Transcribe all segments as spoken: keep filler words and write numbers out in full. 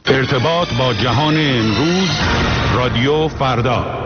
ارتباط با جهان امروز، رادیو فردا.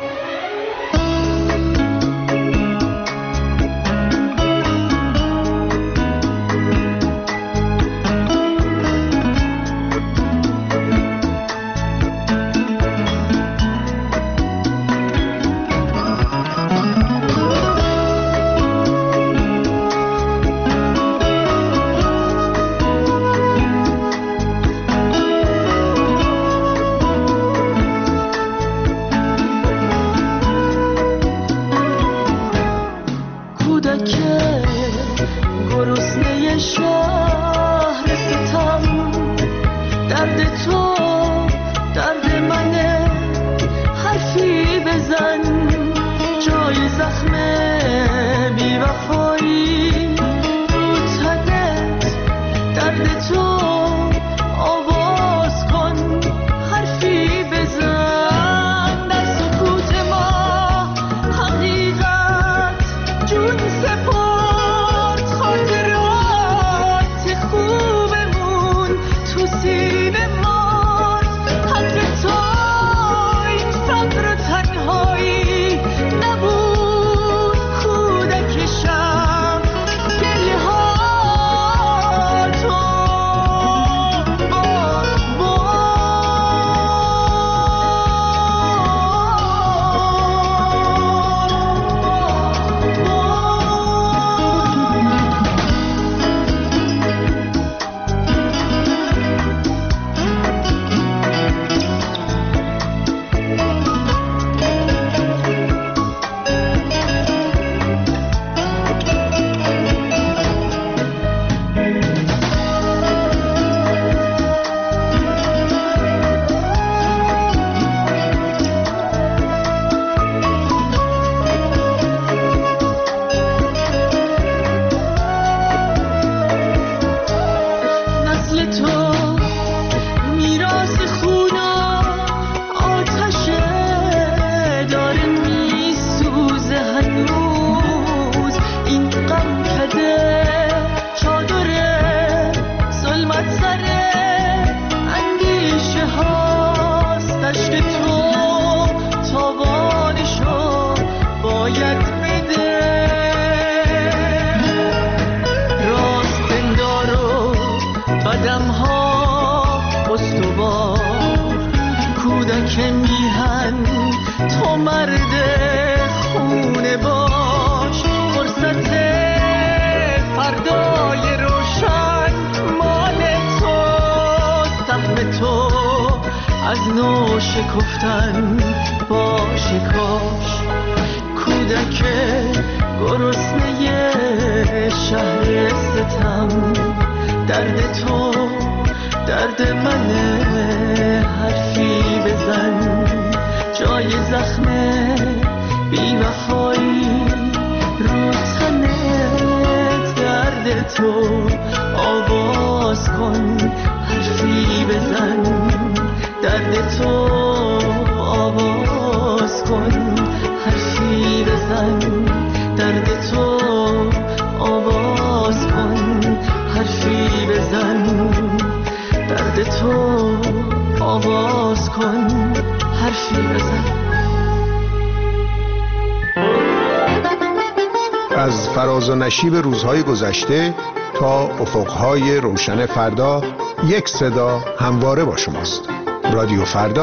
از فراز و نشیب روزهای گذشته تا افقهای روشن فردا، یک صدا همواره با شماست. رادیو فردا.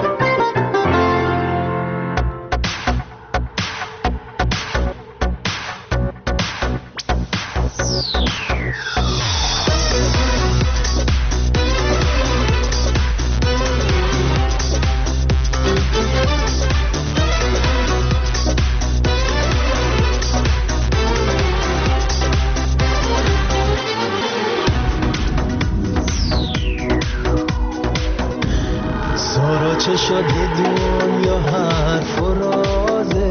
چه شده دنیا حرف و رازه،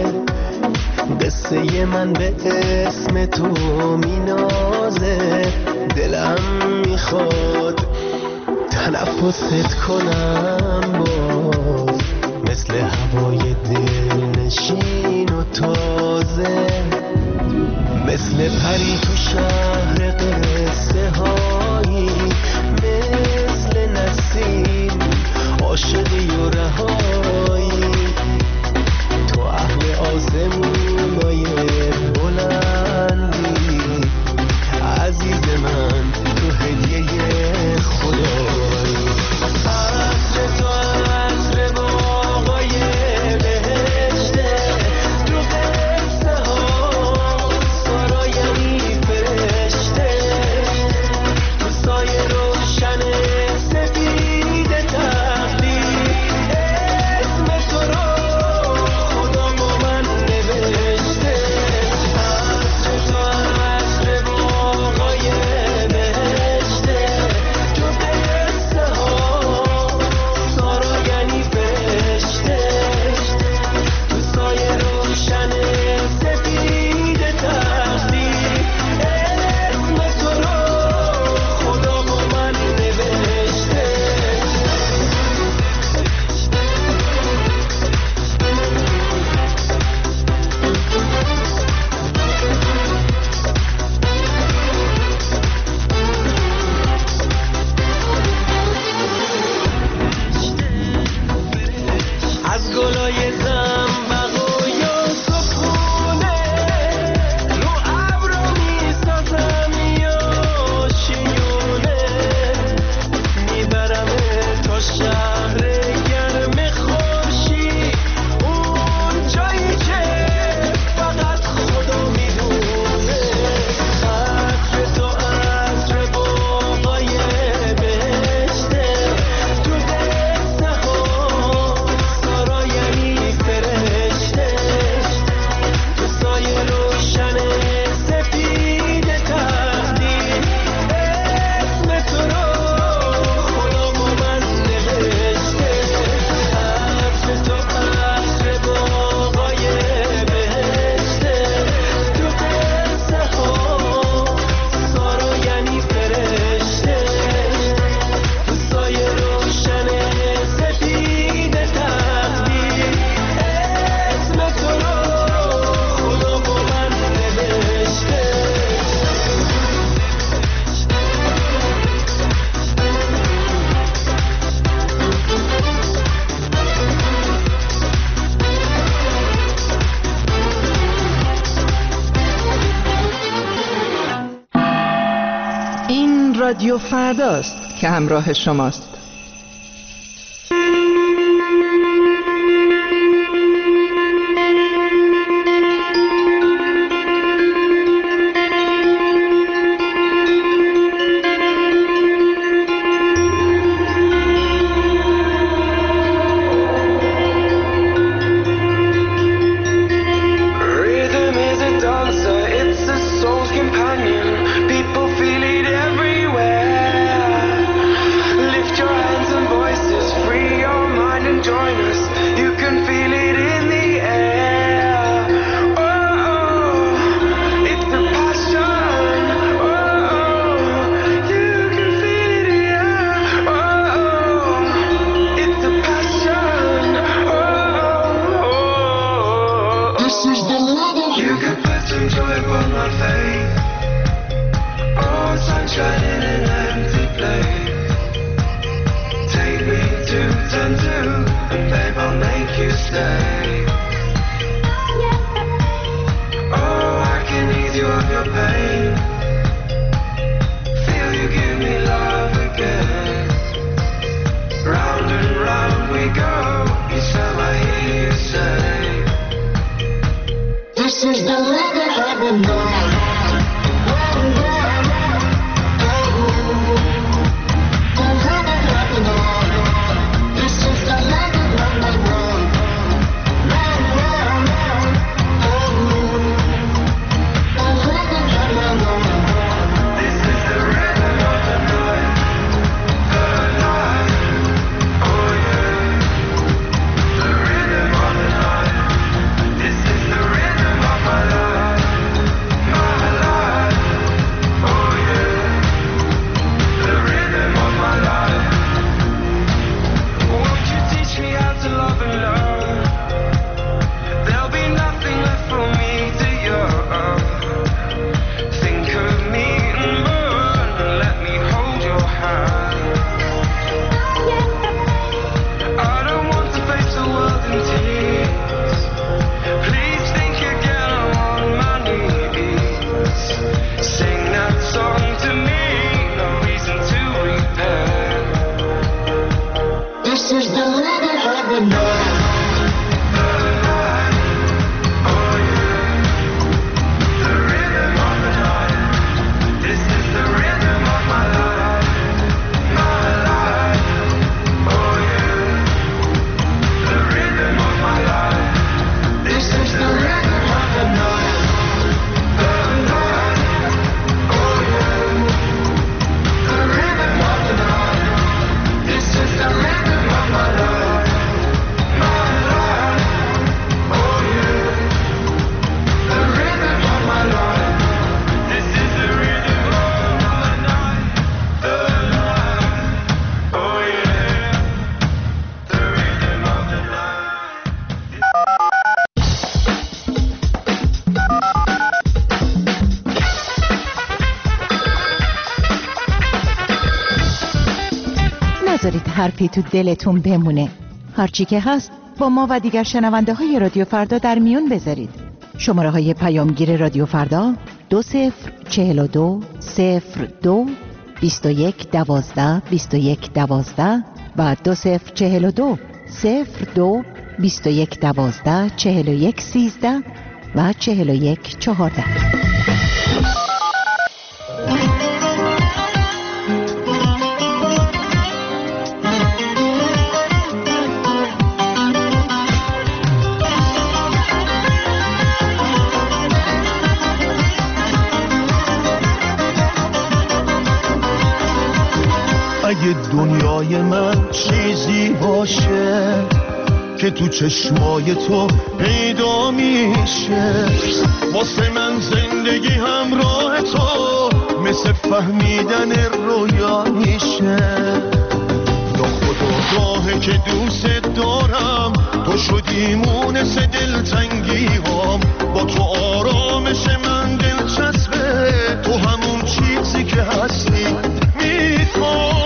قصه من به اسم تو مینازه. دلم میخواد تنفست کنم باز، مثل هوای دلنشین و تازه، مثل پری تو شهر قصه هایی، مثل نسل رادیو فرداست که همراه شماست. نذارید حرفی تو دلتون بمونه. هرچی که هست با ما و دیگر شنونده های رادیو فردا در میون بذارید. شماره های پیامگیر رادیو فردا دو صفر چهل و دو صفر دو بیست و یک دوازده بیست و یک دوازده و دو صفر چهل و دو صفر دو بیست و یک دوازده چهل و یک سیزده و چهل و یک چهارده. اگه دنیای من چیزی باشه که تو چشمای تو پیدا میشه، واسه من زندگی همراه تو مثل فهمیدن رویا میشه. یا خدا راهه که دوست دارم، تو شدی مونس دلتنگی هام، با تو آرامش من دلچسبه، تو همون چیزی که هستی میخوام.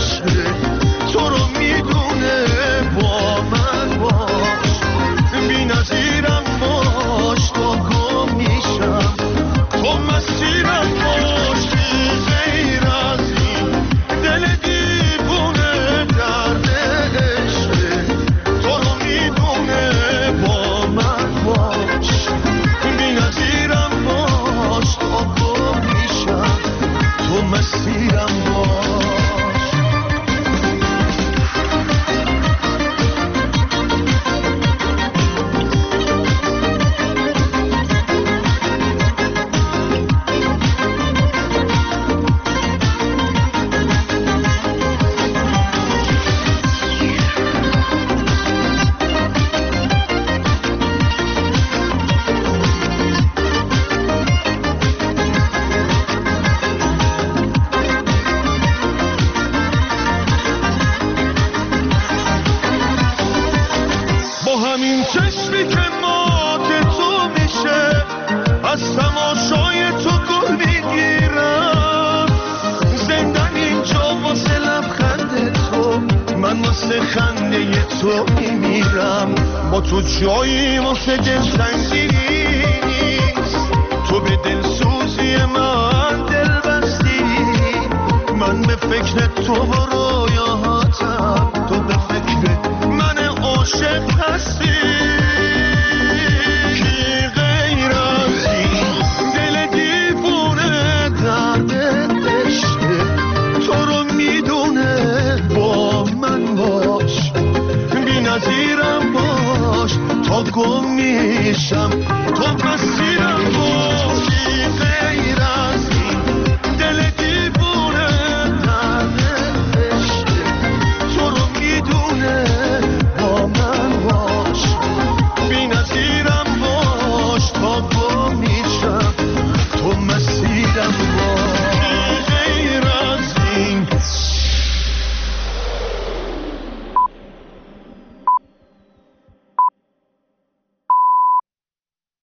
بی تو میمیرم، با تو جایی واسه دل سنگینی نیست. تو به دل سوزی من دل بستی، من به فکر تو و رویاهاتم، تو به فکر من عاشق هستی. کی غیر از این دل دیوونه درد عشقه، تو رو میدونه با من باش، بی نظیرم باش تا گم میشم